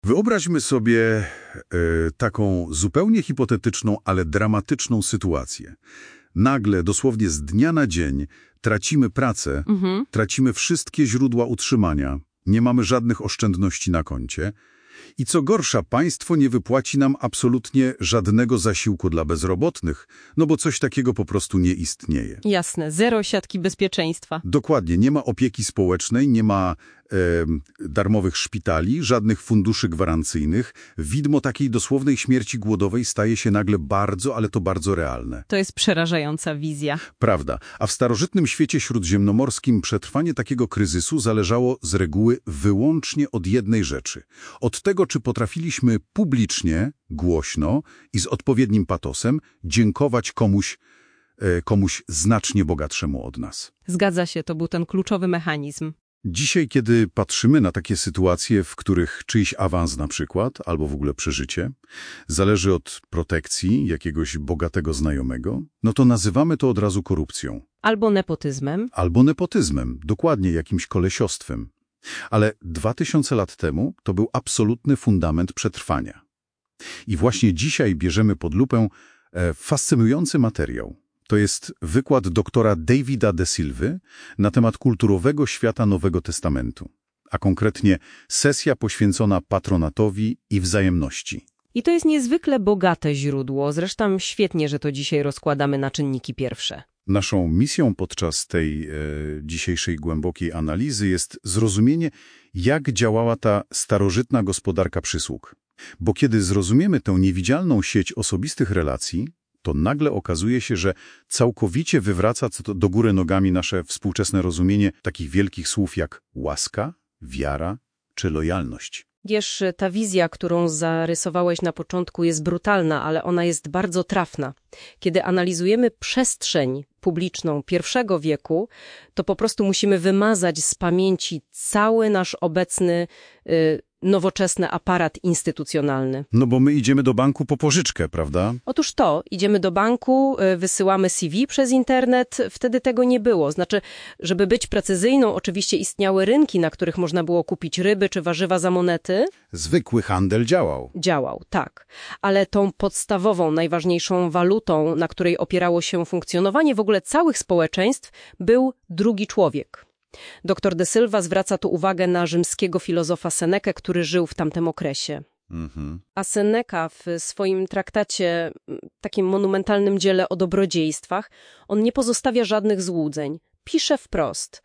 Wyobraźmy sobie taką zupełnie hipotetyczną, ale dramatyczną sytuację. Nagle, dosłownie z dnia na dzień, tracimy pracę, tracimy wszystkie źródła utrzymania, nie mamy żadnych oszczędności na koncie i co gorsza, państwo nie wypłaci nam absolutnie żadnego zasiłku dla bezrobotnych, no bo coś takiego po prostu nie istnieje. Jasne, zero siatki bezpieczeństwa. Dokładnie, nie ma opieki społecznej, nie ma darmowych szpitali, żadnych funduszy gwarancyjnych. Widmo takiej dosłownej śmierci głodowej staje się nagle bardzo, ale to bardzo realne. To jest przerażająca wizja. Prawda. A w starożytnym świecie śródziemnomorskim przetrwanie takiego kryzysu zależało z reguły wyłącznie od jednej rzeczy. Od tego, czy potrafiliśmy publicznie, głośno i z odpowiednim patosem dziękować komuś znacznie bogatszemu od nas. Zgadza się, to był ten kluczowy mechanizm. Dzisiaj, kiedy patrzymy na takie sytuacje, w których czyjś awans na przykład, albo w ogóle przeżycie, zależy od protekcji jakiegoś bogatego znajomego, no to nazywamy to od razu korupcją. Albo nepotyzmem. Albo nepotyzmem, dokładnie jakimś kolesiostwem. Ale 2000 lat temu to był absolutny fundament przetrwania. I właśnie dzisiaj bierzemy pod lupę fascynujący materiał. To jest wykład doktora Davida De Silvy na temat kulturowego świata Nowego Testamentu, a konkretnie sesja poświęcona patronatowi i wzajemności. I to jest niezwykle bogate źródło, zresztą świetnie, że to dzisiaj rozkładamy na czynniki pierwsze. Naszą misją podczas tej dzisiejszej głębokiej analizy jest zrozumienie, jak działała ta starożytna gospodarka przysług. Bo kiedy zrozumiemy tę niewidzialną sieć osobistych relacji, to nagle okazuje się, że całkowicie wywraca do góry nogami nasze współczesne rozumienie takich wielkich słów jak łaska, wiara czy lojalność. Wiesz, ta wizja, którą zarysowałeś na początku, jest brutalna, ale ona jest bardzo trafna. Kiedy analizujemy przestrzeń publiczną I wieku, to po prostu musimy wymazać z pamięci cały nasz obecny nowoczesny aparat instytucjonalny. No bo my idziemy do banku po pożyczkę, prawda? Otóż to, idziemy do banku, wysyłamy CV przez internet, wtedy tego nie było. Znaczy, żeby być precyzyjną, oczywiście istniały rynki, na których można było kupić ryby czy warzywa za monety. Zwykły handel działał. Działał, tak. Ale tą podstawową, najważniejszą walutą, na której opierało się funkcjonowanie w ogóle całych społeczeństw, był drugi człowiek. Dr De Silva zwraca tu uwagę na rzymskiego filozofa Senekę, który żył w tamtym okresie. A Seneca w swoim traktacie, takim monumentalnym dziele o dobrodziejstwach, on nie pozostawia żadnych złudzeń. Pisze wprost,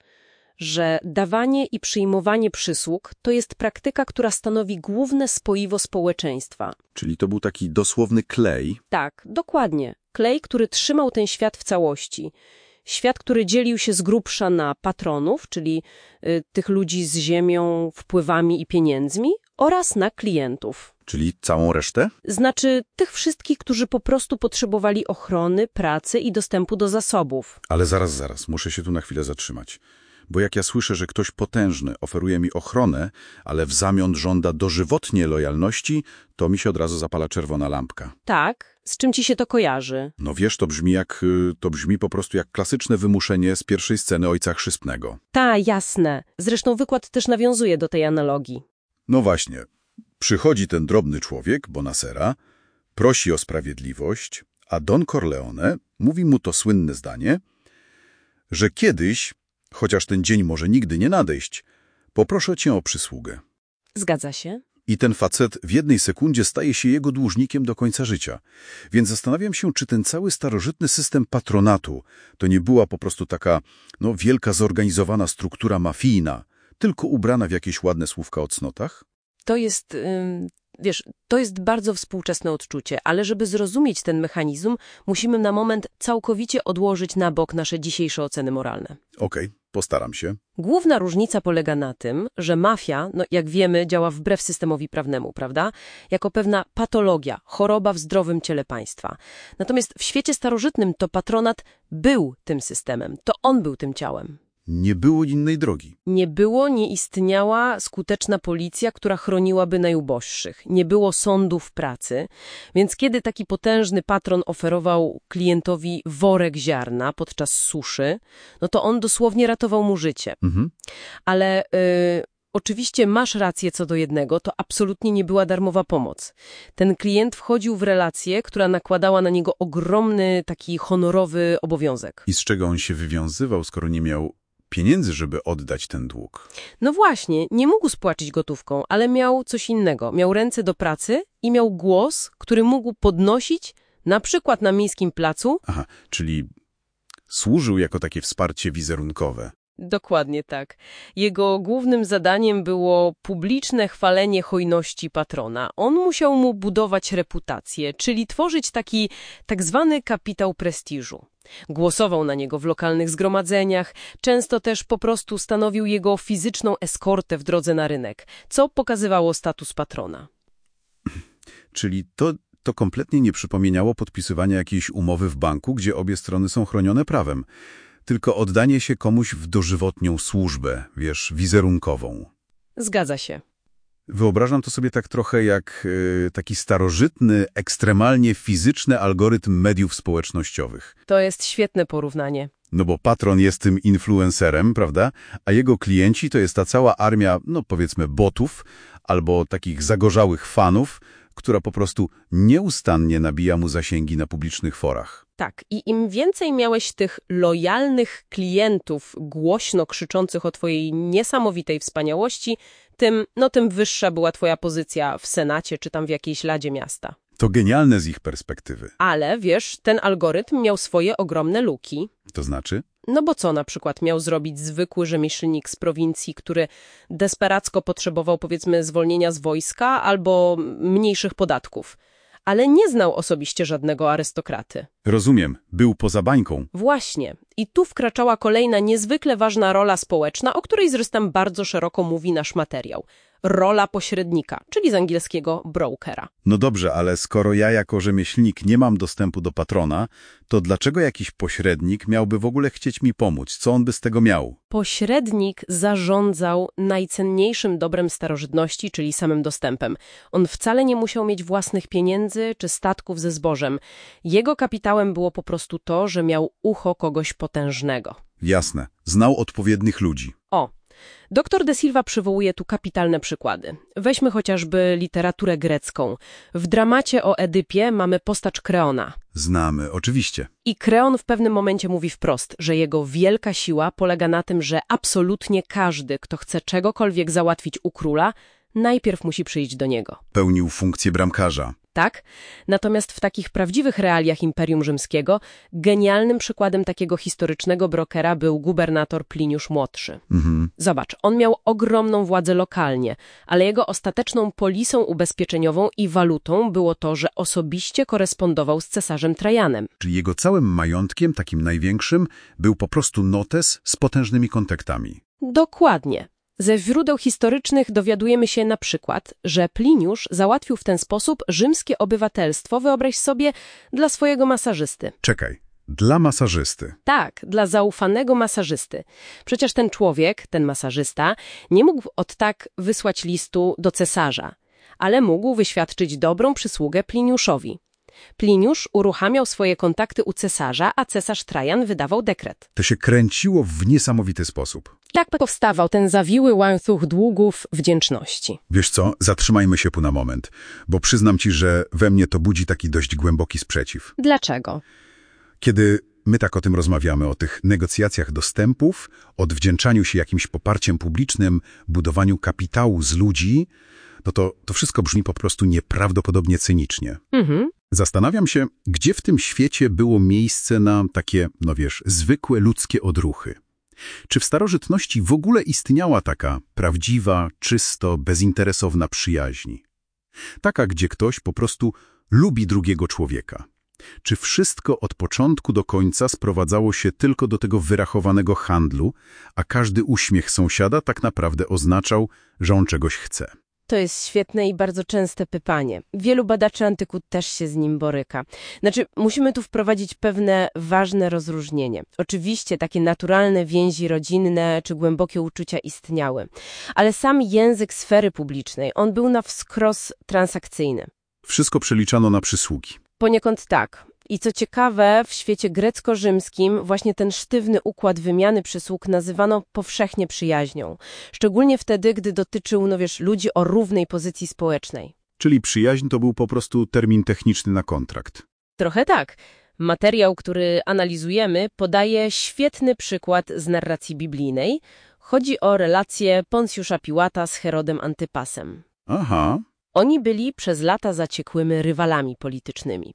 że dawanie i przyjmowanie przysług to jest praktyka, która stanowi główne spoiwo społeczeństwa. Czyli to był taki dosłowny klej. Tak, dokładnie. Klej, który trzymał ten świat w całości. Świat, który dzielił się z grubsza na patronów, czyli tych ludzi z ziemią, wpływami i pieniędzmi, oraz na klientów. Czyli całą resztę? Znaczy tych wszystkich, którzy po prostu potrzebowali ochrony, pracy i dostępu do zasobów. Ale zaraz, muszę się tu na chwilę zatrzymać. Bo jak ja słyszę, że ktoś potężny oferuje mi ochronę, ale w zamian żąda dożywotnie lojalności, to mi się od razu zapala czerwona lampka. Tak, z czym ci się to kojarzy? No wiesz, to brzmi po prostu jak klasyczne wymuszenie z pierwszej sceny Ojca Chrzestnego. Tak, jasne. Zresztą wykład też nawiązuje do tej analogii. No właśnie. Przychodzi ten drobny człowiek, Bonasera, prosi o sprawiedliwość, a Don Corleone mówi mu to słynne zdanie, że kiedyś, chociaż ten dzień może nigdy nie nadejść, poproszę cię o przysługę. Zgadza się. I ten facet w jednej sekundzie staje się jego dłużnikiem do końca życia. Więc zastanawiam się, czy ten cały starożytny system patronatu to nie była po prostu taka wielka zorganizowana struktura mafijna, tylko ubrana w jakieś ładne słówka o cnotach? To jest, to jest bardzo współczesne odczucie, ale żeby zrozumieć ten mechanizm, musimy na moment całkowicie odłożyć na bok nasze dzisiejsze oceny moralne. Okej, postaram się. Główna różnica polega na tym, że mafia, jak wiemy, działa wbrew systemowi prawnemu, prawda? Jako pewna patologia, choroba w zdrowym ciele państwa. Natomiast w świecie starożytnym to patronat był tym systemem, to on był tym ciałem. Nie było innej drogi. Nie istniała skuteczna policja, która chroniłaby najuboższych. Nie było sądów pracy, więc kiedy taki potężny patron oferował klientowi worek ziarna podczas suszy, no to on dosłownie ratował mu życie. Ale Oczywiście masz rację co do jednego, to absolutnie nie była darmowa pomoc. Ten klient wchodził w relację, która nakładała na niego ogromny, taki honorowy obowiązek. I z czego on się wywiązywał, skoro nie miał pieniędzy, żeby oddać ten dług? No właśnie, nie mógł spłacić gotówką, ale miał coś innego. Miał ręce do pracy i miał głos, który mógł podnosić, na przykład na miejskim placu. Aha, czyli służył jako takie wsparcie wizerunkowe. Dokładnie tak. Jego głównym zadaniem było publiczne chwalenie hojności patrona. On musiał mu budować reputację, czyli tworzyć taki tak zwany kapitał prestiżu. Głosował na niego w lokalnych zgromadzeniach, często też po prostu stanowił jego fizyczną eskortę w drodze na rynek, co pokazywało status patrona. Czyli to kompletnie nie przypominało podpisywania jakiejś umowy w banku, gdzie obie strony są chronione prawem. Tylko oddanie się komuś w dożywotnią służbę, wiesz, wizerunkową. Zgadza się. Wyobrażam to sobie tak trochę jak taki starożytny, ekstremalnie fizyczny algorytm mediów społecznościowych. To jest świetne porównanie. No bo patron jest tym influencerem, prawda? A jego klienci to jest ta cała armia, no powiedzmy, botów albo takich zagorzałych fanów, która po prostu nieustannie nabija mu zasięgi na publicznych forach. Tak, i im więcej miałeś tych lojalnych klientów głośno krzyczących o twojej niesamowitej wspaniałości, tym wyższa była twoja pozycja w Senacie czy tam w jakiejś Radzie Miasta. To genialne z ich perspektywy. Ale, wiesz, ten algorytm miał swoje ogromne luki. To znaczy? No bo co na przykład miał zrobić zwykły rzemieślnik z prowincji, który desperacko potrzebował, powiedzmy, zwolnienia z wojska albo mniejszych podatków, ale nie znał osobiście żadnego arystokraty. Rozumiem, był poza bańką. Właśnie. I tu wkraczała kolejna niezwykle ważna rola społeczna, o której zresztą bardzo szeroko mówi nasz materiał. Rola pośrednika, czyli z angielskiego brokera. No dobrze, ale skoro ja jako rzemieślnik nie mam dostępu do patrona, to dlaczego jakiś pośrednik miałby w ogóle chcieć mi pomóc? Co on by z tego miał? Pośrednik zarządzał najcenniejszym dobrem starożytności, czyli samym dostępem. On wcale nie musiał mieć własnych pieniędzy czy statków ze zbożem. Jego kapitałem było po prostu to, że miał ucho kogoś potężnego. Jasne, znał odpowiednich ludzi. Dr de Silva przywołuje tu kapitalne przykłady. Weźmy chociażby literaturę grecką. W dramacie o Edypie mamy postać Kreona. Znamy, oczywiście. I Kreon w pewnym momencie mówi wprost, że jego wielka siła polega na tym, że absolutnie każdy, kto chce czegokolwiek załatwić u króla, najpierw musi przyjść do niego. Pełnił funkcję bramkarza. Tak? Natomiast w takich prawdziwych realiach Imperium Rzymskiego genialnym przykładem takiego historycznego brokera był gubernator Pliniusz Młodszy. Zobacz, on miał ogromną władzę lokalnie, ale jego ostateczną polisą ubezpieczeniową i walutą było to, że osobiście korespondował z cesarzem Trajanem. Czyli jego całym majątkiem, takim największym, był po prostu notes z potężnymi kontaktami. Dokładnie. Ze źródeł historycznych dowiadujemy się na przykład, że Pliniusz załatwił w ten sposób rzymskie obywatelstwo, wyobraź sobie, dla swojego masażysty. Czekaj, dla masażysty. Tak, dla zaufanego masażysty. Przecież ten człowiek, ten masażysta, nie mógł od tak wysłać listu do cesarza, ale mógł wyświadczyć dobrą przysługę Pliniuszowi. Pliniusz uruchamiał swoje kontakty u cesarza, a cesarz Trajan wydawał dekret. To się kręciło w niesamowity sposób. Tak powstawał ten zawiły łańcuch długów wdzięczności. Wiesz co, zatrzymajmy się tu na moment, bo przyznam ci, że we mnie to budzi taki dość głęboki sprzeciw. Dlaczego? Kiedy my tak o tym rozmawiamy, o tych negocjacjach dostępów, odwdzięczaniu się jakimś poparciem publicznym, budowaniu kapitału z ludzi, no to wszystko brzmi po prostu nieprawdopodobnie cynicznie. Zastanawiam się, gdzie w tym świecie było miejsce na takie, no wiesz, zwykłe ludzkie odruchy. Czy w starożytności w ogóle istniała taka prawdziwa, czysto, bezinteresowna przyjaźń? Taka, gdzie ktoś po prostu lubi drugiego człowieka. Czy wszystko od początku do końca sprowadzało się tylko do tego wyrachowanego handlu, a każdy uśmiech sąsiada tak naprawdę oznaczał, że on czegoś chce? To jest świetne i bardzo częste pytanie. Wielu badaczy antyku też się z nim boryka. Musimy tu wprowadzić pewne ważne rozróżnienie. Oczywiście takie naturalne więzi rodzinne czy głębokie uczucia istniały, ale sam język sfery publicznej, on był na wskroś transakcyjny. Wszystko przeliczano na przysługi. Poniekąd tak. I co ciekawe, w świecie grecko-rzymskim właśnie ten sztywny układ wymiany przysług nazywano powszechnie przyjaźnią. Szczególnie wtedy, gdy dotyczył, ludzi o równej pozycji społecznej. Czyli przyjaźń to był po prostu termin techniczny na kontrakt. Trochę tak. Materiał, który analizujemy, podaje świetny przykład z narracji biblijnej. Chodzi o relację Poncjusza Piłata z Herodem Antypasem. Aha. Oni byli przez lata zaciekłymi rywalami politycznymi.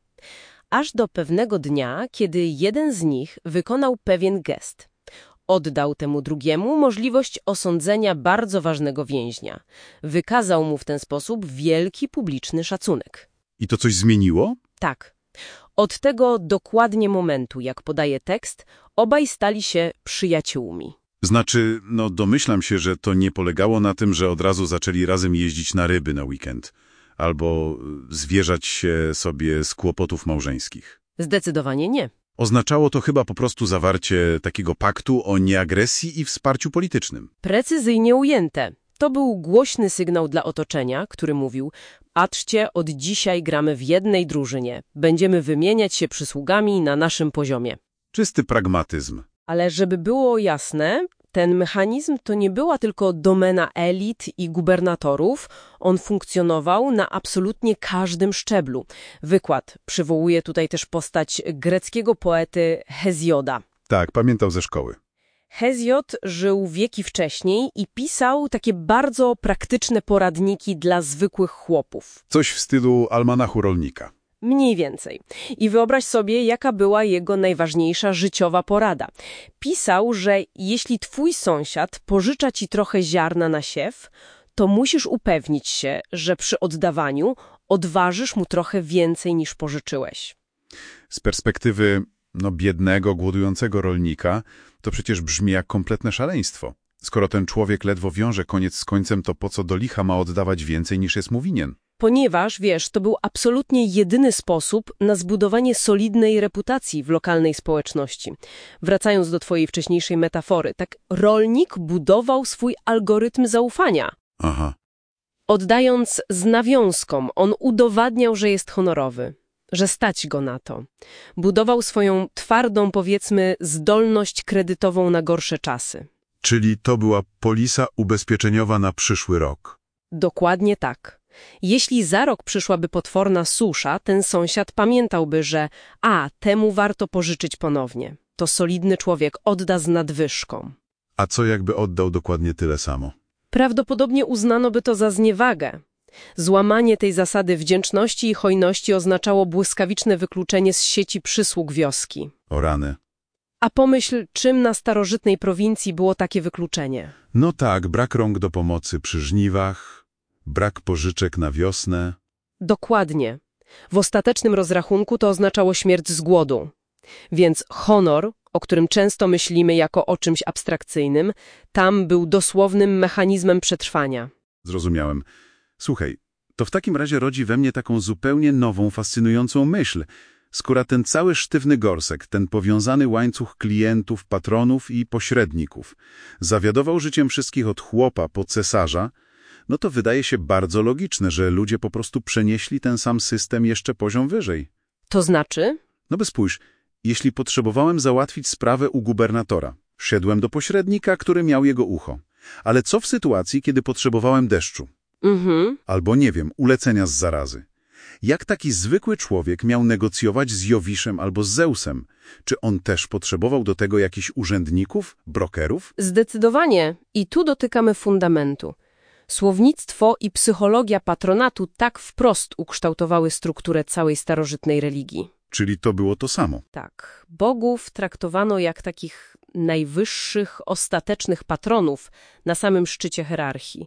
Aż do pewnego dnia, kiedy jeden z nich wykonał pewien gest. Oddał temu drugiemu możliwość osądzenia bardzo ważnego więźnia. Wykazał mu w ten sposób wielki publiczny szacunek. I to coś zmieniło? Tak. Od tego dokładnie momentu, jak podaje tekst, obaj stali się przyjaciółmi. Znaczy, domyślam się, że to nie polegało na tym, że od razu zaczęli razem jeździć na ryby na weekend. Albo zwierzać się sobie z kłopotów małżeńskich. Zdecydowanie nie. Oznaczało to chyba po prostu zawarcie takiego paktu o nieagresji i wsparciu politycznym. Precyzyjnie ujęte. To był głośny sygnał dla otoczenia, który mówił: patrzcie, od dzisiaj gramy w jednej drużynie. Będziemy wymieniać się przysługami na naszym poziomie. Czysty pragmatyzm. Ale żeby było jasne, ten mechanizm to nie była tylko domena elit i gubernatorów. On funkcjonował na absolutnie każdym szczeblu. Wykład przywołuje tutaj też postać greckiego poety Hezjoda. Tak, pamiętał ze szkoły. Hezjod żył wieki wcześniej i pisał takie bardzo praktyczne poradniki dla zwykłych chłopów. Coś w stylu almanachu rolnika. Mniej więcej. I wyobraź sobie, jaka była jego najważniejsza życiowa porada. Pisał, że jeśli twój sąsiad pożycza ci trochę ziarna na siew, to musisz upewnić się, że przy oddawaniu odważysz mu trochę więcej niż pożyczyłeś. Z perspektywy biednego, głodującego rolnika, to przecież brzmi jak kompletne szaleństwo. Skoro ten człowiek ledwo wiąże koniec z końcem, to po co do licha ma oddawać więcej niż jest mu winien? Ponieważ, to był absolutnie jedyny sposób na zbudowanie solidnej reputacji w lokalnej społeczności. Wracając do twojej wcześniejszej metafory, tak rolnik budował swój algorytm zaufania. Aha. Oddając z nawiązką, on udowadniał, że jest honorowy, że stać go na to. Budował swoją twardą, powiedzmy, zdolność kredytową na gorsze czasy. Czyli to była polisa ubezpieczeniowa na przyszły rok. Dokładnie tak. Jeśli za rok przyszłaby potworna susza, ten sąsiad pamiętałby, że temu warto pożyczyć ponownie. To solidny człowiek odda z nadwyżką. A co jakby oddał dokładnie tyle samo? Prawdopodobnie uznano by to za zniewagę. Złamanie tej zasady wdzięczności i hojności oznaczało błyskawiczne wykluczenie z sieci przysług wioski. O rany. A pomyśl, czym na starożytnej prowincji było takie wykluczenie? No tak, brak rąk do pomocy przy żniwach, brak pożyczek na wiosnę. Dokładnie. W ostatecznym rozrachunku to oznaczało śmierć z głodu. Więc honor, o którym często myślimy jako o czymś abstrakcyjnym, tam był dosłownym mechanizmem przetrwania. Zrozumiałem. Słuchaj, to w takim razie rodzi we mnie taką zupełnie nową, fascynującą myśl. Skoro ten cały sztywny gorsek, ten powiązany łańcuch klientów, patronów i pośredników zawiadował życiem wszystkich od chłopa po cesarza, no to wydaje się bardzo logiczne, że ludzie po prostu przenieśli ten sam system jeszcze poziom wyżej. To znaczy? No by spójrz, jeśli potrzebowałem załatwić sprawę u gubernatora, szedłem do pośrednika, który miał jego ucho. Ale co w sytuacji, kiedy potrzebowałem deszczu? Albo, nie wiem, ulecenia z zarazy. Jak taki zwykły człowiek miał negocjować z Jowiszem albo z Zeusem? Czy on też potrzebował do tego jakichś urzędników, brokerów? Zdecydowanie. I tu dotykamy fundamentu. Słownictwo i psychologia patronatu tak wprost ukształtowały strukturę całej starożytnej religii. Czyli to było to samo. Tak. Bogów traktowano jak takich najwyższych, ostatecznych patronów na samym szczycie hierarchii.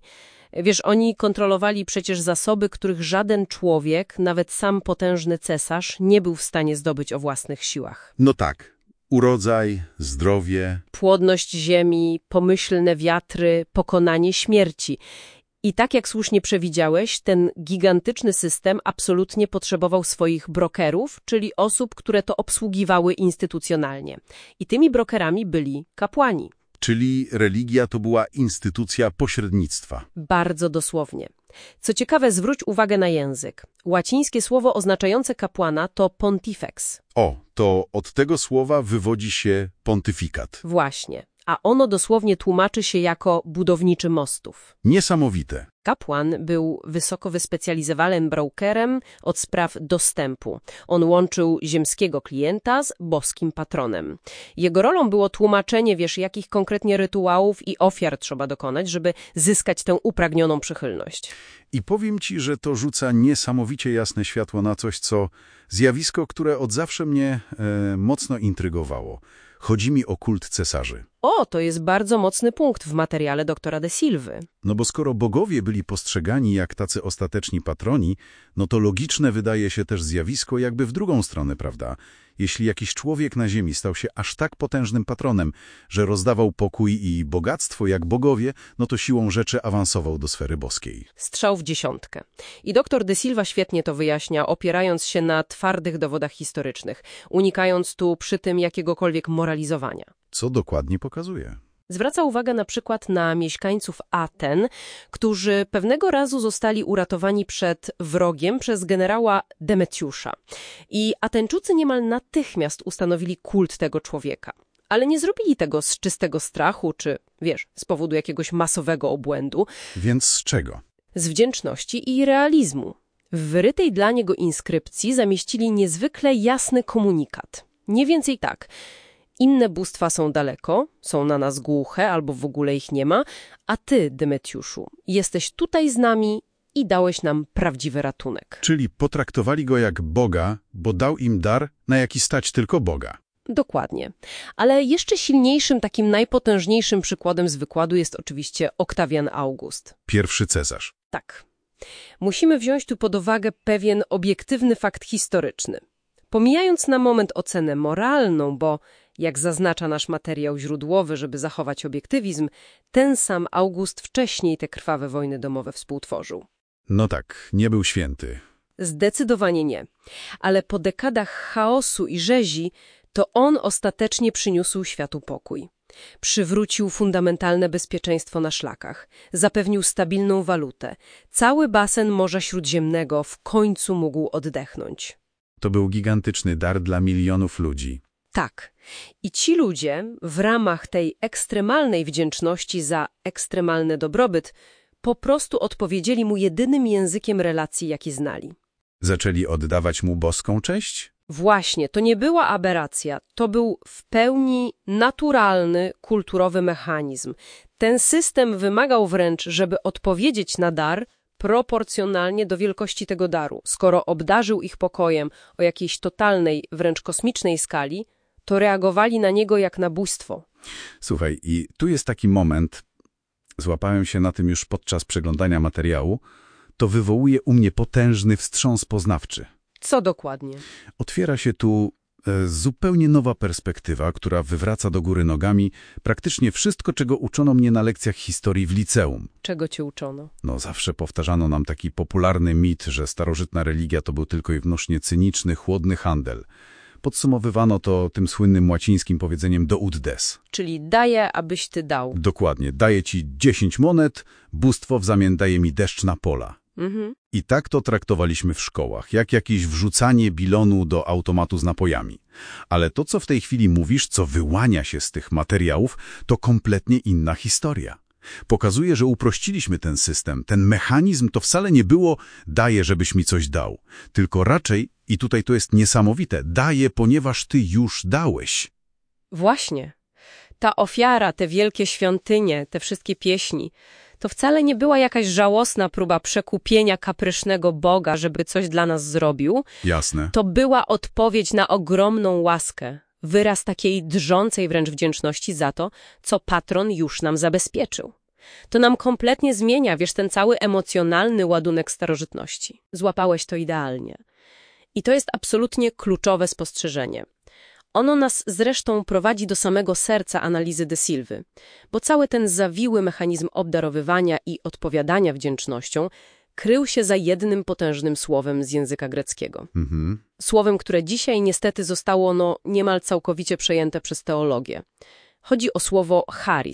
Oni kontrolowali przecież zasoby, których żaden człowiek, nawet sam potężny cesarz, nie był w stanie zdobyć o własnych siłach. No tak. Urodzaj, zdrowie. Płodność ziemi, pomyślne wiatry, pokonanie śmierci. I tak jak słusznie przewidziałeś, ten gigantyczny system absolutnie potrzebował swoich brokerów, czyli osób, które to obsługiwały instytucjonalnie. I tymi brokerami byli kapłani. Czyli religia to była instytucja pośrednictwa. Bardzo dosłownie. Co ciekawe, zwróć uwagę na język. Łacińskie słowo oznaczające kapłana to pontifex. O, to od tego słowa wywodzi się pontyfikat. Właśnie. A ono dosłownie tłumaczy się jako budowniczy mostów. Niesamowite. Kapłan był wysoko wyspecjalizowanym brokerem od spraw dostępu. On łączył ziemskiego klienta z boskim patronem. Jego rolą było tłumaczenie, jakich konkretnie rytuałów i ofiar trzeba dokonać, żeby zyskać tę upragnioną przychylność. I powiem ci, że to rzuca niesamowicie jasne światło na coś, zjawisko, które od zawsze mnie mocno intrygowało. Chodzi mi o kult cesarzy. O, to jest bardzo mocny punkt w materiale doktora de Silvy. No bo skoro bogowie byli postrzegani jak tacy ostateczni patroni, no to logiczne wydaje się też zjawisko jakby w drugą stronę, prawda? Jeśli jakiś człowiek na ziemi stał się aż tak potężnym patronem, że rozdawał pokój i bogactwo jak bogowie, no to siłą rzeczy awansował do sfery boskiej. Strzał w dziesiątkę. I doktor de Silva świetnie to wyjaśnia, opierając się na twardych dowodach historycznych, unikając tu przy tym jakiegokolwiek moralizowania. Co dokładnie pokazuje? Zwraca uwagę na przykład na mieszkańców Aten, którzy pewnego razu zostali uratowani przed wrogiem przez generała Demetiusza. I Ateńczycy niemal natychmiast ustanowili kult tego człowieka. Ale nie zrobili tego z czystego strachu, czy, z powodu jakiegoś masowego obłędu. Więc z czego? Z wdzięczności i realizmu. W wyrytej dla niego inskrypcji zamieścili niezwykle jasny komunikat. Nie więcej tak. Inne bóstwa są daleko, są na nas głuche albo w ogóle ich nie ma, a ty, Demetiuszu, jesteś tutaj z nami i dałeś nam prawdziwy ratunek. Czyli potraktowali go jak Boga, bo dał im dar, na jaki stać tylko Boga. Dokładnie. Ale jeszcze silniejszym, takim najpotężniejszym przykładem z wykładu jest oczywiście Oktawian August. Pierwszy cesarz. Tak. Musimy wziąć tu pod uwagę pewien obiektywny fakt historyczny. Pomijając na moment ocenę moralną, bo jak zaznacza nasz materiał źródłowy, żeby zachować obiektywizm, ten sam August wcześniej te krwawe wojny domowe współtworzył. No tak, nie był święty. Zdecydowanie nie. Ale po dekadach chaosu i rzezi to on ostatecznie przyniósł światu pokój. Przywrócił fundamentalne bezpieczeństwo na szlakach, zapewnił stabilną walutę. Cały basen Morza Śródziemnego w końcu mógł oddechnąć. To był gigantyczny dar dla milionów ludzi. Tak. I ci ludzie w ramach tej ekstremalnej wdzięczności za ekstremalny dobrobyt po prostu odpowiedzieli mu jedynym językiem relacji, jaki znali. Zaczęli oddawać mu boską cześć? Właśnie, to nie była aberracja, to był w pełni naturalny, kulturowy mechanizm. Ten system wymagał wręcz, żeby odpowiedzieć na dar proporcjonalnie do wielkości tego daru. Skoro obdarzył ich pokojem o jakiejś totalnej, wręcz kosmicznej skali, to reagowali na niego jak na bóstwo. Słuchaj, i tu jest taki moment, złapałem się na tym już podczas przeglądania materiału, to wywołuje u mnie potężny wstrząs poznawczy. Co dokładnie? Otwiera się tu zupełnie nowa perspektywa, która wywraca do góry nogami praktycznie wszystko, czego uczono mnie na lekcjach historii w liceum. Czego cię uczono? No zawsze powtarzano nam taki popularny mit, że starożytna religia to był tylko i wyłącznie cyniczny, chłodny handel. Podsumowywano to tym słynnym łacińskim powiedzeniem do ut des. Czyli daję, abyś ty dał. Dokładnie, daję ci 10 monet, bóstwo w zamian daje mi deszcz na pola. I tak to traktowaliśmy w szkołach, jak jakieś wrzucanie bilonu do automatu z napojami. Ale to, co w tej chwili mówisz, co wyłania się z tych materiałów, to kompletnie inna historia. Pokazuje, że uprościliśmy ten system. Ten mechanizm to wcale nie było daję, żebyś mi coś dał. Tylko raczej, i tutaj to jest niesamowite, daję, ponieważ ty już dałeś. Właśnie. Ta ofiara, te wielkie świątynie, te wszystkie pieśni, to wcale nie była jakaś żałosna próba przekupienia kaprysznego Boga, żeby coś dla nas zrobił. Jasne. To była odpowiedź na ogromną łaskę. Wyraz takiej drżącej wręcz wdzięczności za to, co patron już nam zabezpieczył. To nam kompletnie zmienia, ten cały emocjonalny ładunek starożytności. Złapałeś to idealnie. I to jest absolutnie kluczowe spostrzeżenie. Ono nas zresztą prowadzi do samego serca analizy de Silvy, bo cały ten zawiły mechanizm obdarowywania i odpowiadania wdzięcznością krył się za jednym potężnym słowem z języka greckiego. Słowem, które dzisiaj niestety zostało niemal całkowicie przejęte przez teologię. Chodzi o słowo charis.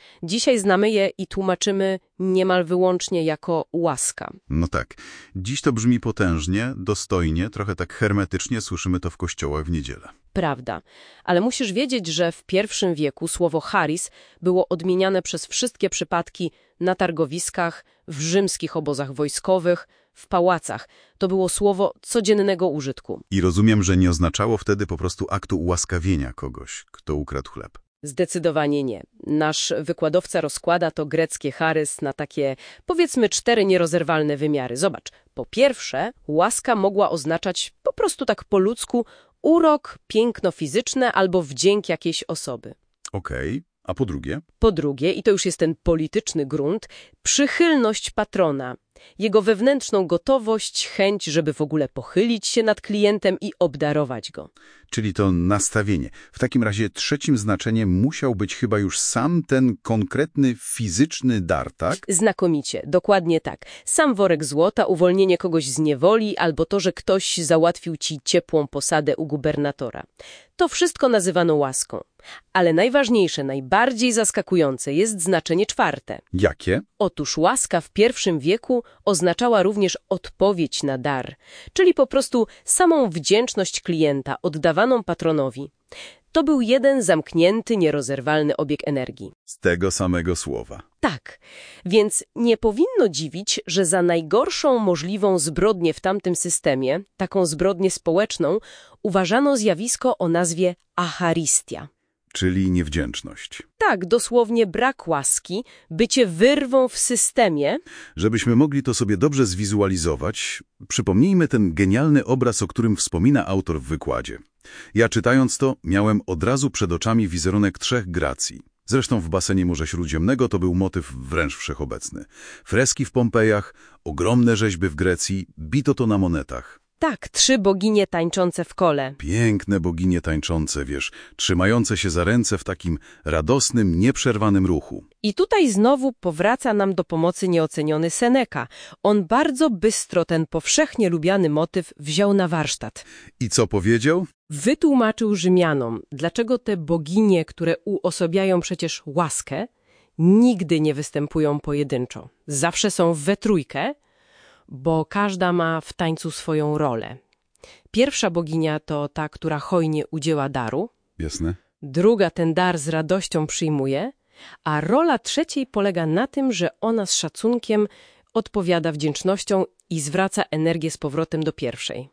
Dzisiaj znamy je i tłumaczymy niemal wyłącznie jako łaska. No tak. Dziś to brzmi potężnie, dostojnie, trochę tak hermetycznie słyszymy to w kościołach w niedzielę. Prawda, ale musisz wiedzieć, że w I wieku słowo charis było odmieniane przez wszystkie przypadki na targowiskach, w rzymskich obozach wojskowych, w pałacach. To było słowo codziennego użytku. I rozumiem, że nie oznaczało wtedy po prostu aktu ułaskawienia kogoś, kto ukradł chleb. Zdecydowanie nie. Nasz wykładowca rozkłada to greckie charis na takie, powiedzmy, 4 nierozerwalne wymiary. Zobacz, po pierwsze, łaska mogła oznaczać po prostu tak po ludzku urok, piękno fizyczne albo wdzięk jakiejś osoby. Okej. A po drugie? Po drugie, i to już jest ten polityczny grunt, przychylność patrona, jego wewnętrzną gotowość, chęć, żeby w ogóle pochylić się nad klientem i obdarować go. Czyli to nastawienie. W takim razie trzecim znaczeniem musiał być chyba już sam ten konkretny fizyczny dar, tak? Znakomicie, dokładnie tak. Sam worek złota, uwolnienie kogoś z niewoli albo to, że ktoś załatwił ci ciepłą posadę u gubernatora. To wszystko nazywano łaską. Ale najważniejsze, najbardziej zaskakujące jest znaczenie czwarte. Jakie? Otóż łaska w I wieku oznaczała również odpowiedź na dar, czyli po prostu samą wdzięczność klienta oddawaną patronowi. To był jeden zamknięty, nierozerwalny obieg energii. Z tego samego słowa. Tak, więc nie powinno dziwić, że za najgorszą możliwą zbrodnię w tamtym systemie, taką zbrodnię społeczną, uważano zjawisko o nazwie acharystia. Czyli niewdzięczność. Tak, dosłownie brak łaski, bycie wyrwą w systemie. Żebyśmy mogli to sobie dobrze zwizualizować, przypomnijmy ten genialny obraz, o którym wspomina autor w wykładzie. Ja czytając to, miałem od razu przed oczami wizerunek 3 Gracji. Zresztą w basenie Morza Śródziemnego to był motyw wręcz wszechobecny. Freski w Pompejach, ogromne rzeźby w Grecji, bito to na monetach. Tak, 3 boginie tańczące w kole. Piękne boginie tańczące, wiesz, trzymające się za ręce w takim radosnym, nieprzerwanym ruchu. I tutaj znowu powraca nam do pomocy nieoceniony Seneca. On bardzo bystro ten powszechnie lubiany motyw wziął na warsztat. I co powiedział? Wytłumaczył Rzymianom, dlaczego te boginie, które uosabiają przecież łaskę, nigdy nie występują pojedynczo. Zawsze są we trójkę, bo każda ma w tańcu swoją rolę. Pierwsza boginia to ta, która hojnie udziela daru. Jasne. Druga ten dar z radością przyjmuje, a rola trzeciej polega na tym, że ona z szacunkiem odpowiada wdzięcznością i zwraca energię z powrotem do pierwszej.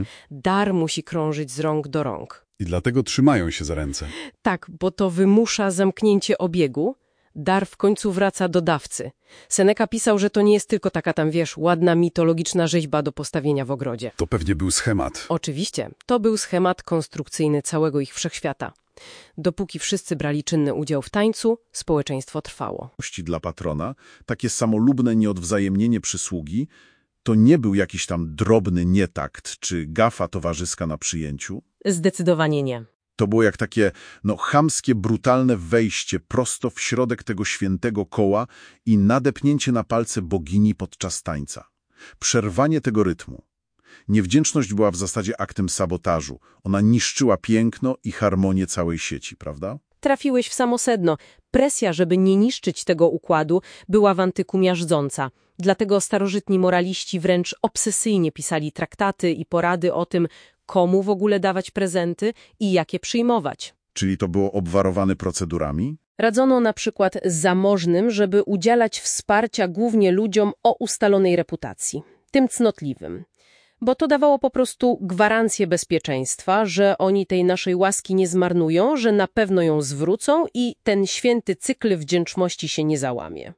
Dar musi krążyć z rąk do rąk. I dlatego trzymają się za ręce. Tak, bo to wymusza zamknięcie obiegu. Dar w końcu wraca do dawcy. Seneca pisał, że to nie jest tylko taka tam, wiesz, ładna mitologiczna rzeźba do postawienia w ogrodzie. To pewnie był schemat. Oczywiście, to był schemat konstrukcyjny całego ich wszechświata. Dopóki wszyscy brali czynny udział w tańcu, społeczeństwo trwało. Dla patrona, takie samolubne nieodwzajemnienie przysługi, to nie był jakiś tam drobny nietakt czy gafa towarzyska na przyjęciu. Zdecydowanie nie. To było jak takie, chamskie, brutalne wejście prosto w środek tego świętego koła i nadepnięcie na palce bogini podczas tańca. Przerwanie tego rytmu. Niewdzięczność była w zasadzie aktem sabotażu. Ona niszczyła piękno i harmonię całej sieci, prawda? Trafiłeś w samo sedno. Presja, żeby nie niszczyć tego układu, była w antyku miażdżąca. Dlatego starożytni moraliści wręcz obsesyjnie pisali traktaty i porady o tym, komu w ogóle dawać prezenty i jakie przyjmować. Czyli to było obwarowane procedurami? Radzono na przykład zamożnym, żeby udzielać wsparcia głównie ludziom o ustalonej reputacji, tym cnotliwym. Bo to dawało po prostu gwarancję bezpieczeństwa, że oni tej naszej łaski nie zmarnują, że na pewno ją zwrócą i ten święty cykl wdzięczności się nie załamie.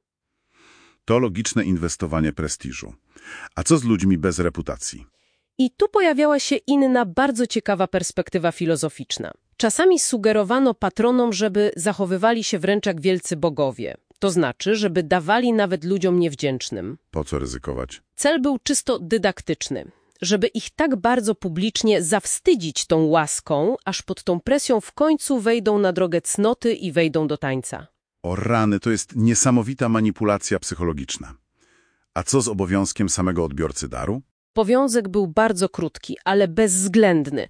To logiczne inwestowanie prestiżu. A co z ludźmi bez reputacji? I tu pojawiała się inna, bardzo ciekawa perspektywa filozoficzna. Czasami sugerowano patronom, żeby zachowywali się wręcz jak wielcy bogowie. To znaczy, żeby dawali nawet ludziom niewdzięcznym. Po co ryzykować? Cel był czysto dydaktyczny. Żeby ich tak bardzo publicznie zawstydzić tą łaską, aż pod tą presją w końcu wejdą na drogę cnoty i wejdą do tańca. O rany, to jest niesamowita manipulacja psychologiczna. A co z obowiązkiem samego odbiorcy daru? Obowiązek był bardzo krótki, ale bezwzględny.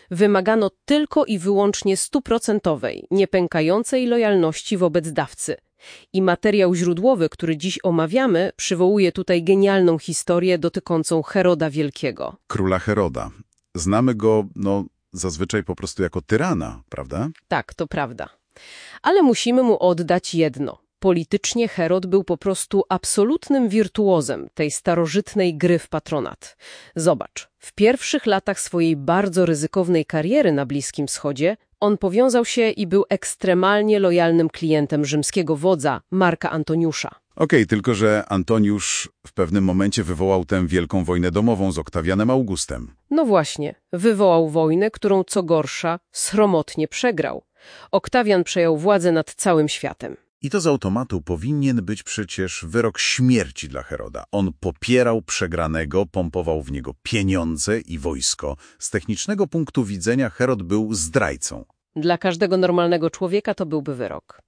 Wymagano tylko i wyłącznie 100%, niepękającej lojalności wobec dawcy. I materiał źródłowy, który dziś omawiamy, przywołuje tutaj genialną historię dotyczącą Heroda Wielkiego. Króla Heroda. Znamy go, zazwyczaj po prostu jako tyrana, prawda? Tak, to prawda. Ale musimy mu oddać jedno. Politycznie Herod był po prostu absolutnym wirtuozem tej starożytnej gry w patronat. Zobacz, w pierwszych latach swojej bardzo ryzykownej kariery na Bliskim Wschodzie on powiązał się i był ekstremalnie lojalnym klientem rzymskiego wodza Marka Antoniusza. Okej, tylko że Antoniusz w pewnym momencie wywołał tę wielką wojnę domową z Oktawianem Augustem. No właśnie, wywołał wojnę, którą co gorsza sromotnie przegrał. Oktawian przejął władzę nad całym światem. I to z automatu powinien być przecież wyrok śmierci dla Heroda. On popierał przegranego, pompował w niego pieniądze i wojsko. Z technicznego punktu widzenia Herod był zdrajcą. Dla każdego normalnego człowieka to byłby wyrok.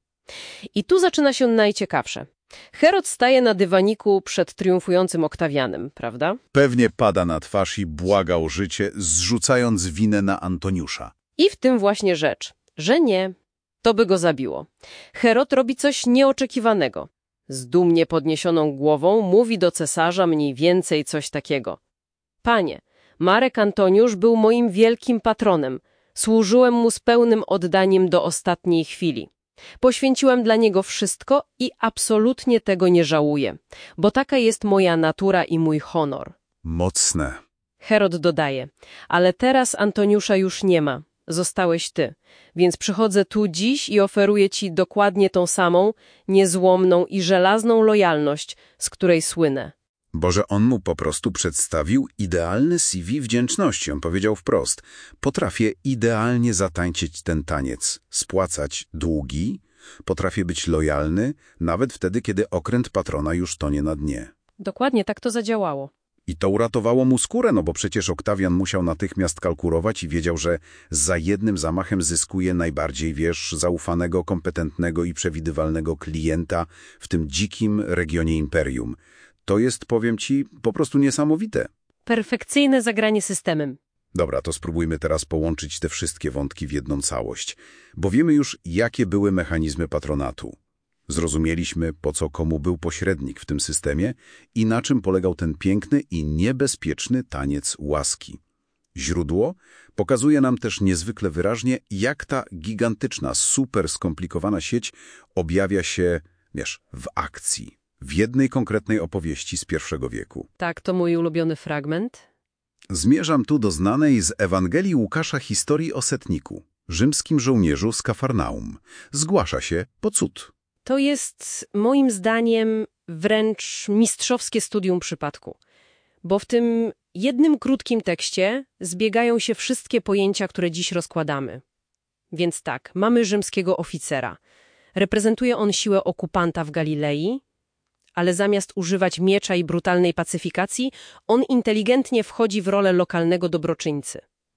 I tu zaczyna się najciekawsze. Herod staje na dywaniku przed triumfującym Oktawianem, prawda? Pewnie pada na twarz i błaga o życie, zrzucając winę na Antoniusza. I w tym właśnie rzecz, że nie, to by go zabiło. Herod robi coś nieoczekiwanego. Z dumnie podniesioną głową mówi do cesarza mniej więcej coś takiego. Panie, Marek Antoniusz był moim wielkim patronem. Służyłem mu z pełnym oddaniem do ostatniej chwili. Poświęciłem dla niego wszystko i absolutnie tego nie żałuję, bo taka jest moja natura i mój honor. Mocne. Herod dodaje, ale teraz Antoniusza już nie ma. Zostałeś ty, więc przychodzę tu dziś i oferuję ci dokładnie tą samą, niezłomną i żelazną lojalność, z której słynę. Bo że on mu po prostu przedstawił idealny CV wdzięczności. On powiedział wprost, potrafię idealnie zatańczyć ten taniec, spłacać długi, potrafię być lojalny, nawet wtedy, kiedy okręt patrona już tonie na dnie. Dokładnie tak to zadziałało. I to uratowało mu skórę, bo przecież Oktawian musiał natychmiast kalkulować i wiedział, że za jednym zamachem zyskuje najbardziej, zaufanego, kompetentnego i przewidywalnego klienta w tym dzikim regionie imperium. To jest, powiem ci, po prostu niesamowite. Perfekcyjne zagranie systemem. Dobra, to spróbujmy teraz połączyć te wszystkie wątki w jedną całość, bo wiemy już, jakie były mechanizmy patronatu. Zrozumieliśmy, po co komu był pośrednik w tym systemie i na czym polegał ten piękny i niebezpieczny taniec łaski. Źródło pokazuje nam też niezwykle wyraźnie, jak ta gigantyczna, super skomplikowana sieć objawia się, w akcji. W jednej konkretnej opowieści z I wieku. Tak, to mój ulubiony fragment. Zmierzam tu do znanej z Ewangelii Łukasza historii o setniku, rzymskim żołnierzu z Kafarnaum. Zgłasza się po cud. To jest, moim zdaniem, wręcz mistrzowskie studium przypadku. Bo w tym jednym krótkim tekście zbiegają się wszystkie pojęcia, które dziś rozkładamy. Więc tak, mamy rzymskiego oficera. Reprezentuje on siłę okupanta w Galilei, ale zamiast używać miecza i brutalnej pacyfikacji, on inteligentnie wchodzi w rolę lokalnego dobroczyńcy.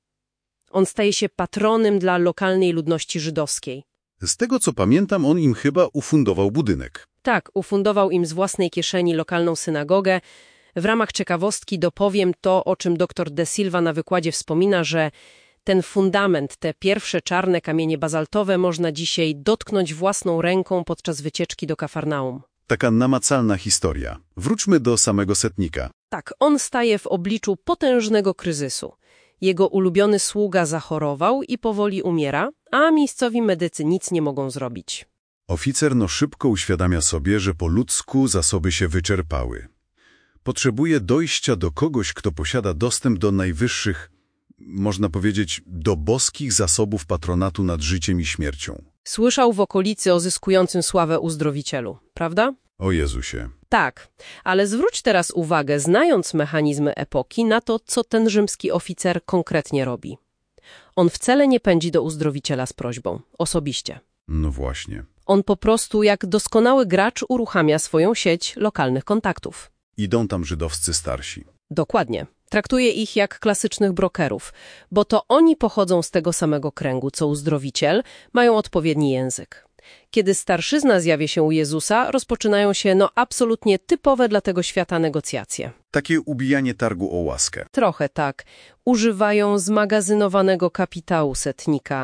On staje się patronem dla lokalnej ludności żydowskiej. Z tego co pamiętam, on im chyba ufundował budynek. Tak, ufundował im z własnej kieszeni lokalną synagogę. W ramach ciekawostki dopowiem to, o czym dr De Silva na wykładzie wspomina, że ten fundament, te pierwsze czarne kamienie bazaltowe można dzisiaj dotknąć własną ręką podczas wycieczki do Kafarnaum. Taka namacalna historia. Wróćmy do samego setnika. Tak, on staje w obliczu potężnego kryzysu. Jego ulubiony sługa zachorował i powoli umiera, a miejscowi medycy nic nie mogą zrobić. Oficer szybko uświadamia sobie, że po ludzku zasoby się wyczerpały. Potrzebuje dojścia do kogoś, kto posiada dostęp do najwyższych, można powiedzieć, do boskich zasobów patronatu nad życiem i śmiercią. Słyszał w okolicy o zyskującym sławę uzdrowicielu, prawda? O Jezusie. Tak, ale zwróć teraz uwagę, znając mechanizmy epoki, na to, co ten rzymski oficer konkretnie robi. On wcale nie pędzi do uzdrowiciela z prośbą, osobiście. No właśnie. On po prostu jak doskonały gracz uruchamia swoją sieć lokalnych kontaktów. Idą tam żydowscy starsi. Dokładnie. Traktuje ich jak klasycznych brokerów, bo to oni pochodzą z tego samego kręgu, co uzdrowiciel, mają odpowiedni język. Kiedy starszyzna zjawia się u Jezusa, rozpoczynają się absolutnie typowe dla tego świata negocjacje. Takie ubijanie targu o łaskę. Trochę tak. Używają zmagazynowanego kapitału setnika,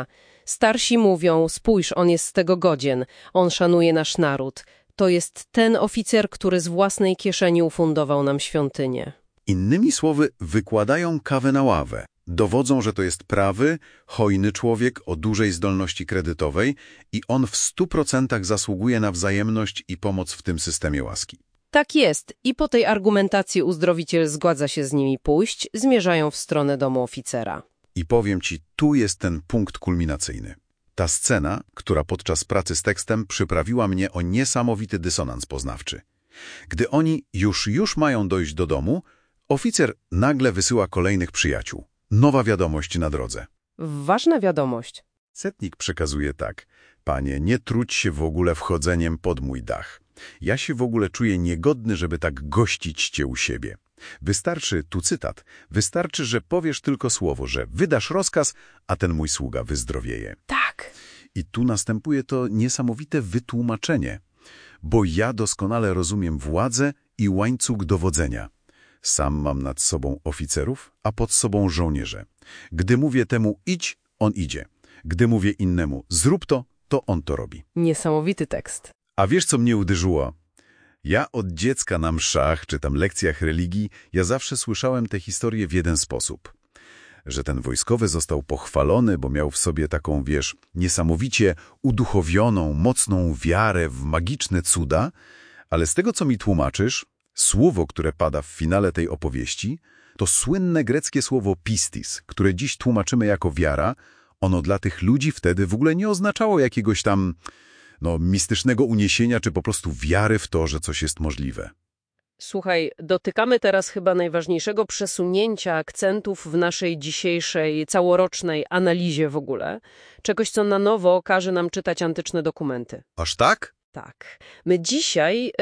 Starsi mówią, spójrz, on jest z tego godzien, on szanuje nasz naród. To jest ten oficer, który z własnej kieszeni ufundował nam świątynię. Innymi słowy, wykładają kawę na ławę. Dowodzą, że to jest prawy, hojny człowiek o dużej zdolności kredytowej i on w 100% zasługuje na wzajemność i pomoc w tym systemie łaski. Tak jest. I po tej argumentacji uzdrowiciel zgadza się z nimi pójść, zmierzają w stronę domu oficera. I powiem ci, tu jest ten punkt kulminacyjny. Ta scena, która podczas pracy z tekstem przyprawiła mnie o niesamowity dysonans poznawczy. Gdy oni już mają dojść do domu, oficer nagle wysyła kolejnych przyjaciół. Nowa wiadomość na drodze. Ważna wiadomość. Setnik przekazuje tak. Panie, nie trudź się w ogóle wchodzeniem pod mój dach. Ja się w ogóle czuję niegodny, żeby tak gościć cię u siebie. Wystarczy, tu cytat, wystarczy, że powiesz tylko słowo, że wydasz rozkaz, a ten mój sługa wyzdrowieje. Tak. I tu następuje to niesamowite wytłumaczenie, bo ja doskonale rozumiem władzę i łańcuch dowodzenia. Sam mam nad sobą oficerów, a pod sobą żołnierze. Gdy mówię temu idź, on idzie. Gdy mówię innemu zrób to, to on to robi. Niesamowity tekst. A wiesz, co mnie uderzyło? Ja od dziecka na mszach czy tam lekcjach religii, ja zawsze słyszałem tę historię w jeden sposób. Że ten wojskowy został pochwalony, bo miał w sobie taką, wiesz, niesamowicie uduchowioną, mocną wiarę w magiczne cuda, ale z tego, co mi tłumaczysz, słowo, które pada w finale tej opowieści, to słynne greckie słowo pistis, które dziś tłumaczymy jako wiara. Ono dla tych ludzi wtedy w ogóle nie oznaczało jakiegoś tam mistycznego uniesienia, czy po prostu wiary w to, że coś jest możliwe. Słuchaj, dotykamy teraz chyba najważniejszego przesunięcia akcentów w naszej dzisiejszej, całorocznej analizie w ogóle. Czegoś, co na nowo każe nam czytać antyczne dokumenty. Aż tak? Tak. My dzisiaj,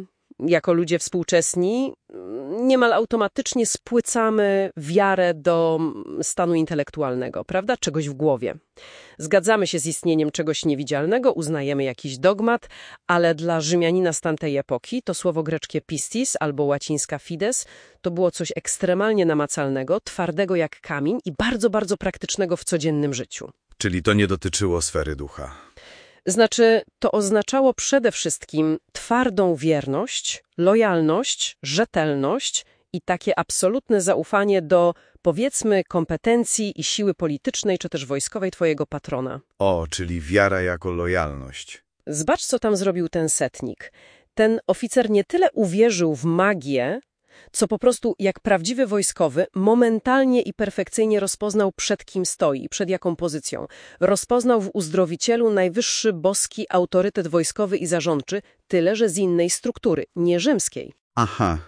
jako ludzie współczesni, niemal automatycznie spłycamy wiarę do stanu intelektualnego, prawda? Czegoś w głowie. Zgadzamy się z istnieniem czegoś niewidzialnego, uznajemy jakiś dogmat, ale dla Rzymianina z tamtej epoki to słowo greckie pistis albo łacińska fides to było coś ekstremalnie namacalnego, twardego jak kamień i bardzo, bardzo praktycznego w codziennym życiu. Czyli to nie dotyczyło sfery ducha. Znaczy, to oznaczało przede wszystkim twardą wierność, lojalność, rzetelność i takie absolutne zaufanie do, powiedzmy, kompetencji i siły politycznej czy też wojskowej twojego patrona. O, czyli wiara jako lojalność. Zobacz, co tam zrobił ten setnik. Ten oficer nie tyle uwierzył w magię, co po prostu, jak prawdziwy wojskowy, momentalnie i perfekcyjnie rozpoznał, przed kim stoi, przed jaką pozycją. Rozpoznał w uzdrowicielu najwyższy boski autorytet wojskowy i zarządczy, tyle że z innej struktury, nie rzymskiej. Aha.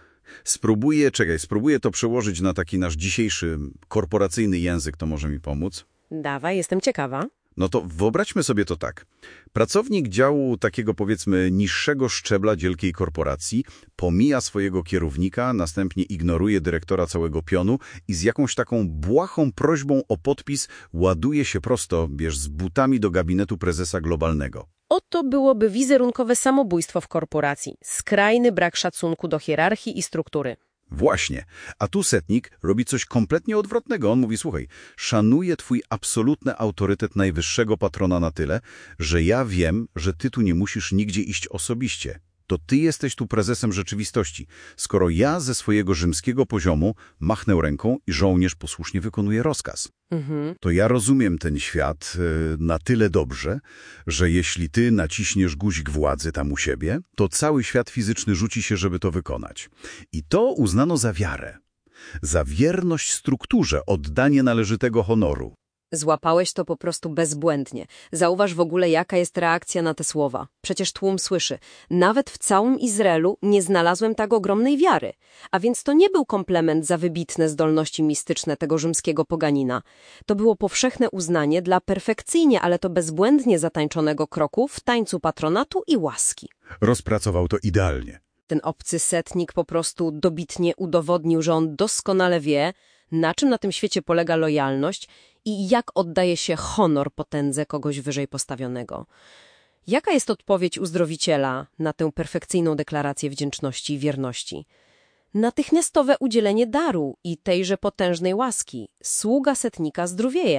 Spróbuję to przełożyć na taki nasz dzisiejszy korporacyjny język, to może mi pomóc? Dawaj, jestem ciekawa. No to wyobraźmy sobie to tak. Pracownik działu takiego, powiedzmy, niższego szczebla wielkiej korporacji pomija swojego kierownika, następnie ignoruje dyrektora całego pionu i z jakąś taką błahą prośbą o podpis ładuje się prosto, z butami do gabinetu prezesa globalnego. Oto byłoby wizerunkowe samobójstwo w korporacji. Skrajny brak szacunku do hierarchii i struktury. Właśnie. A tu setnik robi coś kompletnie odwrotnego. On mówi, słuchaj, szanuję twój absolutny autorytet najwyższego patrona na tyle, że ja wiem, że ty tu nie musisz nigdzie iść osobiście. To ty jesteś tu prezesem rzeczywistości. Skoro ja ze swojego rzymskiego poziomu machnę ręką i żołnierz posłusznie wykonuje rozkaz. To ja rozumiem ten świat na tyle dobrze, że jeśli ty naciśniesz guzik władzy tam u siebie, to cały świat fizyczny rzuci się, żeby to wykonać. I to uznano za wiarę. Za wierność strukturze, oddanie należytego honoru. Złapałeś to po prostu bezbłędnie. Zauważ w ogóle, jaka jest reakcja na te słowa. Przecież tłum słyszy. Nawet w całym Izraelu nie znalazłem tak ogromnej wiary. A więc to nie był komplement za wybitne zdolności mistyczne tego rzymskiego poganina. To było powszechne uznanie dla perfekcyjnie, ale to bezbłędnie zatańczonego kroku w tańcu patronatu i łaski. Rozpracował to idealnie. Ten obcy setnik po prostu dobitnie udowodnił, że on doskonale wie, na czym na tym świecie polega lojalność i jak oddaje się honor potędze kogoś wyżej postawionego. Jaka jest odpowiedź uzdrowiciela na tę perfekcyjną deklarację wdzięczności i wierności? Natychmiastowe udzielenie daru i tejże potężnej łaski. Sługa setnika zdrowieje.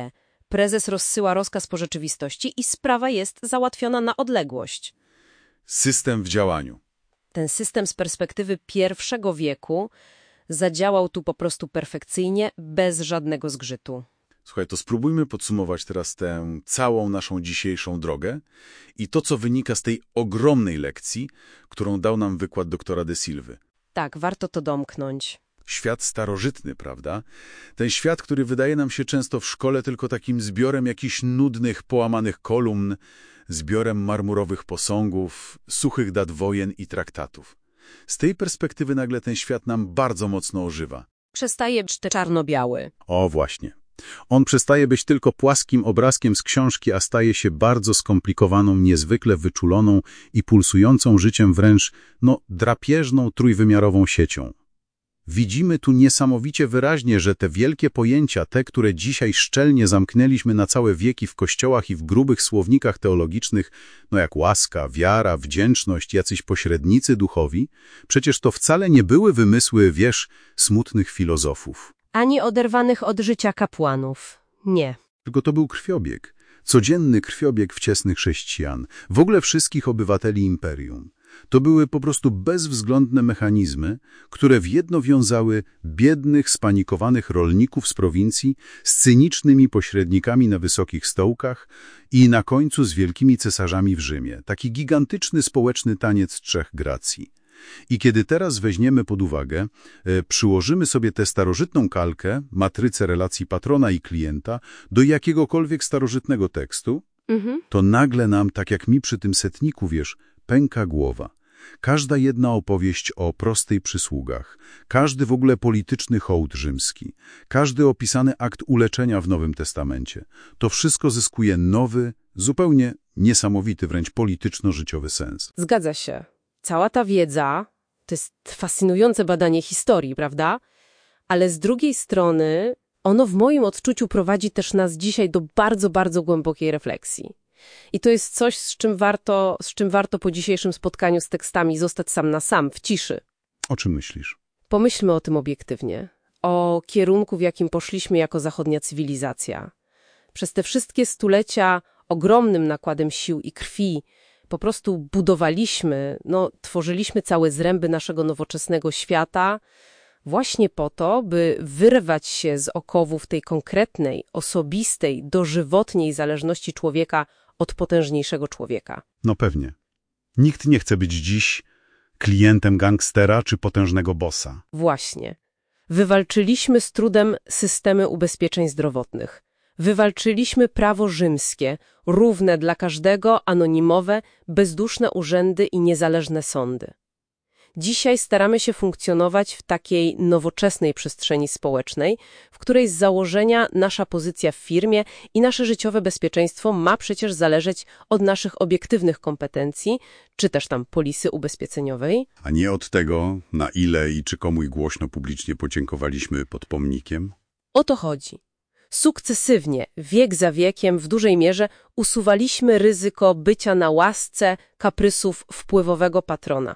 Prezes rozsyła rozkaz po rzeczywistości i sprawa jest załatwiona na odległość. System w działaniu. Ten system z perspektywy I wieku zadziałał tu po prostu perfekcyjnie, bez żadnego zgrzytu. Słuchaj, to spróbujmy podsumować teraz tę całą naszą dzisiejszą drogę i to, co wynika z tej ogromnej lekcji, którą dał nam wykład doktora De Silvy. Tak, warto to domknąć. Świat starożytny, prawda? Ten świat, który wydaje nam się często w szkole tylko takim zbiorem jakichś nudnych, połamanych kolumn, zbiorem marmurowych posągów, suchych dat wojen i traktatów. Z tej perspektywy nagle ten świat nam bardzo mocno ożywa. Przestaje być czarno-biały. O, właśnie. On przestaje być tylko płaskim obrazkiem z książki, a staje się bardzo skomplikowaną, niezwykle wyczuloną i pulsującą życiem wręcz, drapieżną, trójwymiarową siecią. Widzimy tu niesamowicie wyraźnie, że te wielkie pojęcia, te, które dzisiaj szczelnie zamknęliśmy na całe wieki w kościołach i w grubych słownikach teologicznych, jak łaska, wiara, wdzięczność, jacyś pośrednicy duchowi, przecież to wcale nie były wymysły, smutnych filozofów. Ani oderwanych od życia kapłanów. Nie. Tylko to był krwiobieg, codzienny krwiobieg wczesnych chrześcijan, w ogóle wszystkich obywateli imperium. To były po prostu bezwzględne mechanizmy, które w jedno wiązały biednych, spanikowanych rolników z prowincji z cynicznymi pośrednikami na wysokich stołkach i na końcu z wielkimi cesarzami w Rzymie. Taki gigantyczny społeczny taniec trzech gracji. I kiedy teraz weźmiemy pod uwagę, przyłożymy sobie tę starożytną kalkę, matrycę relacji patrona i klienta do jakiegokolwiek starożytnego tekstu, to nagle nam, tak jak mi przy tym setniku, pęka głowa. Każda jedna opowieść o prostej przysługach, każdy w ogóle polityczny hołd rzymski, każdy opisany akt uleczenia w Nowym Testamencie, to wszystko zyskuje nowy, zupełnie niesamowity, wręcz polityczno-życiowy sens. Zgadza się. Cała ta wiedza to jest fascynujące badanie historii, prawda? Ale z drugiej strony ono w moim odczuciu prowadzi też nas dzisiaj do bardzo, bardzo głębokiej refleksji. I to jest coś, z czym warto po dzisiejszym spotkaniu z tekstami zostać sam na sam, w ciszy. O czym myślisz? Pomyślmy o tym obiektywnie. O kierunku, w jakim poszliśmy jako zachodnia cywilizacja. Przez te wszystkie stulecia ogromnym nakładem sił i krwi po prostu budowaliśmy, tworzyliśmy całe zręby naszego nowoczesnego świata właśnie po to, by wyrwać się z okowów tej konkretnej, osobistej, dożywotniej zależności człowieka od potężniejszego człowieka. No pewnie. Nikt nie chce być dziś klientem gangstera czy potężnego bossa. Właśnie. Wywalczyliśmy z trudem systemy ubezpieczeń zdrowotnych. Wywalczyliśmy prawo rzymskie, równe dla każdego, anonimowe, bezduszne urzędy i niezależne sądy. Dzisiaj staramy się funkcjonować w takiej nowoczesnej przestrzeni społecznej, w której z założenia nasza pozycja w firmie i nasze życiowe bezpieczeństwo ma przecież zależeć od naszych obiektywnych kompetencji, czy też tam polisy ubezpieczeniowej. A nie od tego, na ile i czy komu głośno publicznie podziękowaliśmy pod pomnikiem? O to chodzi. Sukcesywnie, wiek za wiekiem, w dużej mierze usuwaliśmy ryzyko bycia na łasce kaprysów wpływowego patrona.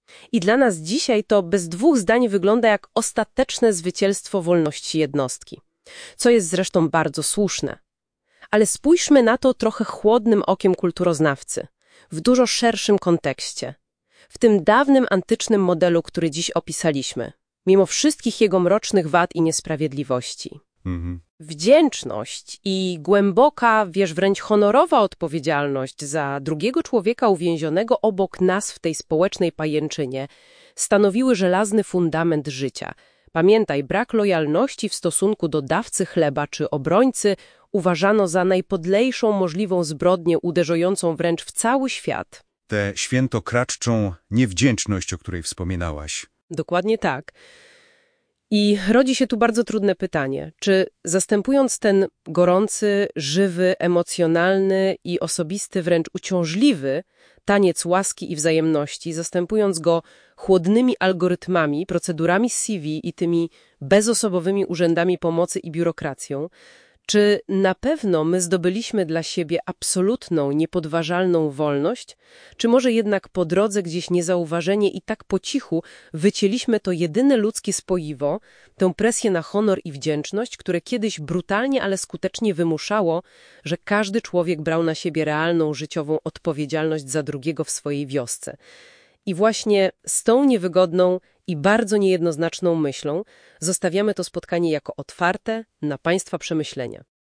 I dla nas dzisiaj to bez dwóch zdań wygląda jak ostateczne zwycięstwo wolności jednostki, co jest zresztą bardzo słuszne. Ale spójrzmy na to trochę chłodnym okiem kulturoznawcy, w dużo szerszym kontekście. W tym dawnym antycznym modelu, który dziś opisaliśmy, mimo wszystkich jego mrocznych wad i niesprawiedliwości. Wdzięczność i głęboka, wręcz honorowa odpowiedzialność za drugiego człowieka uwięzionego obok nas w tej społecznej pajęczynie stanowiły żelazny fundament życia. Pamiętaj, brak lojalności w stosunku do dawcy chleba czy obrońcy uważano za najpodlejszą możliwą zbrodnię uderzającą wręcz w cały świat. Tę świętokraczczą niewdzięczność, o której wspominałaś. Dokładnie tak. I rodzi się tu bardzo trudne pytanie, czy zastępując ten gorący, żywy, emocjonalny i osobisty, wręcz uciążliwy taniec łaski i wzajemności, zastępując go chłodnymi algorytmami, procedurami z CV i tymi bezosobowymi urzędami pomocy i biurokracją, Czy na pewno my zdobyliśmy dla siebie absolutną, niepodważalną wolność? Czy może jednak po drodze gdzieś niezauważenie i tak po cichu wycięliśmy to jedyne ludzkie spoiwo, tę presję na honor i wdzięczność, które kiedyś brutalnie, ale skutecznie wymuszało, że każdy człowiek brał na siebie realną, życiową odpowiedzialność za drugiego w swojej wiosce? I właśnie z tą niewygodną i bardzo niejednoznaczną myślą zostawiamy to spotkanie jako otwarte na Państwa przemyślenia.